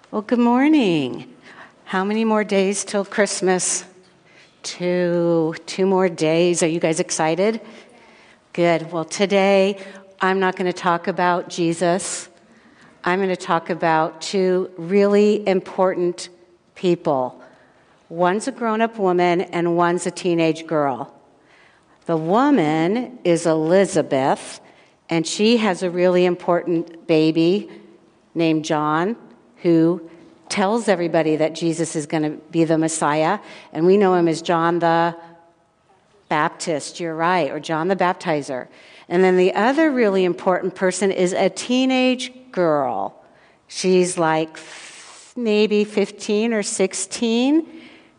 Well, good morning. How many more days till Christmas? Two more days. Are you guys excited? Good. Well, today I'm not going to talk about Jesus. I'm going to talk about two really important people. One's a grown-up woman and one's a teenage girl. The woman is Elizabeth, and she has a really important baby named John, who tells everybody that Jesus is going to be the Messiah, and we know him as John the Baptist, you're right, or John the Baptizer. And then the other really important person is a teenage girl. She's like maybe 15 or 16,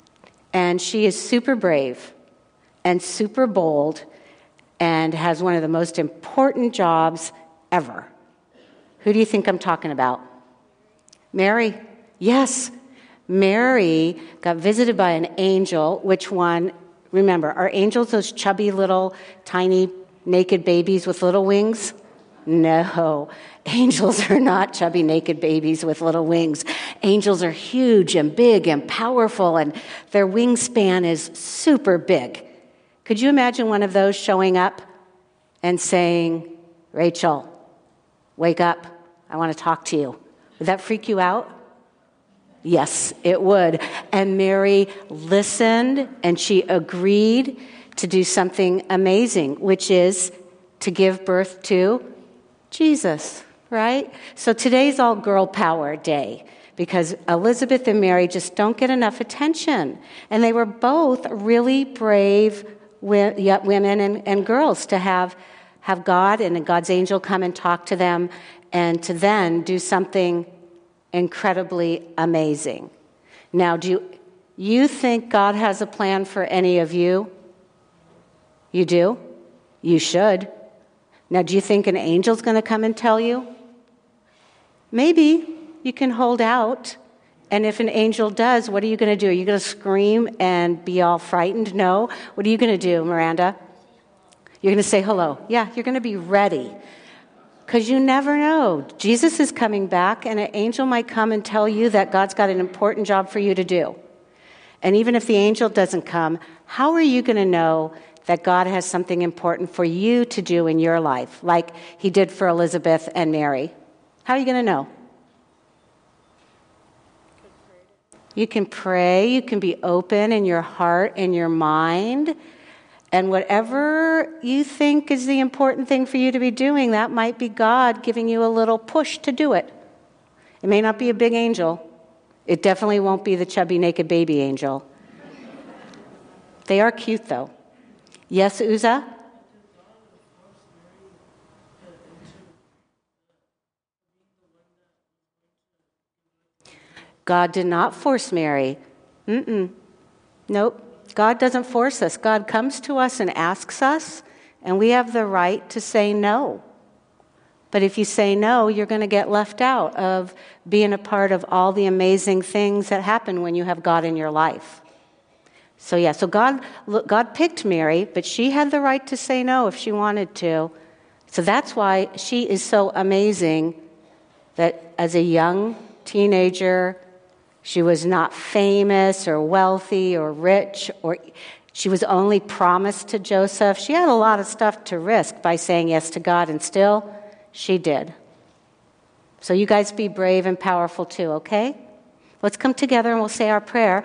and she is super brave and super bold and has one of the most important jobs ever. Who do you think I'm talking about? Mary. Yes. Mary got visited by an angel. Which one? Remember, are angels those chubby little tiny naked babies with little wings? No. Angels are not chubby naked babies with little wings. Angels are huge and big and powerful, and their wingspan is super big. Could you imagine one of those showing up and saying, "Rachel, wake up. I want to talk to you"? Would that freak you out? Yes, it would. And Mary listened, and she agreed to do something amazing, which is to give birth to Jesus, right? So today's all girl power day, because Elizabeth and Mary just don't get enough attention. And they were both really brave women and girls to have God and God's angel come and talk to them, and to then do something incredibly amazing. Now, do you think God has a plan for any of you? You do? You should. Now, do you think an angel's going to come and tell you? Maybe. You can hold out. And if an angel does, what are you going to do? Are you going to scream and be all frightened? No. What are you going to do, Miranda? You're going to say hello. Yeah, you're going to be ready. Because you never know. Jesus is coming back, and an angel might come and tell you that God's got an important job for you to do. And even if the angel doesn't come, how are you going to know that God has something important for you to do in your life, like he did for Elizabeth and Mary? How are you going to know? You can pray. You can be open in your heart and your mind. And whatever you think is the important thing for you to be doing, that might be God giving you a little push to do it. It may not be a big angel. It definitely won't be the chubby, naked baby angel. They are cute, though. Yes, Uza? God did not force Mary. Nope. God doesn't force us. God comes to us and asks us, and we have the right to say no. But if you say no, you're going to get left out of being a part of all the amazing things that happen when you have God in your life. So God picked Mary, but she had the right to say no if she wanted to. So that's why she is so amazing that as a young teenager, she was not famous or wealthy or rich, or she was only promised to Joseph. She had a lot of stuff to risk by saying yes to God, and still she did. So you guys be brave and powerful too, okay? Let's come together and we'll say our prayer.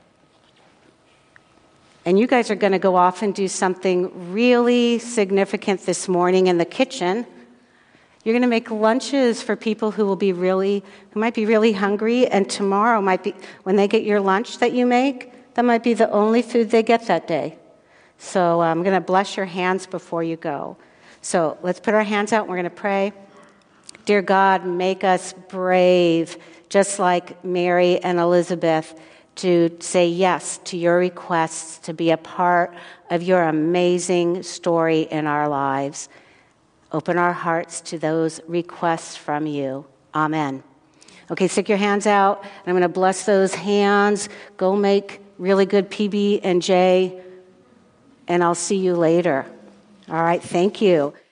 And you guys are going to go off and do something really significant this morning in the kitchen. You're going to make lunches for people who might be really hungry, and tomorrow might be, when they get your lunch that you make, that might be the only food they get that day. So I'm going to bless your hands before you go. So let's put our hands out and we're going to pray. Dear God, make us brave, just like Mary and Elizabeth, to say yes to your requests, to be a part of your amazing story in our lives. Open our hearts to those requests from you. Amen. Okay, stick your hands out. I'm going to bless those hands. Go make really good PB&J, and I'll see you later. All right, thank you.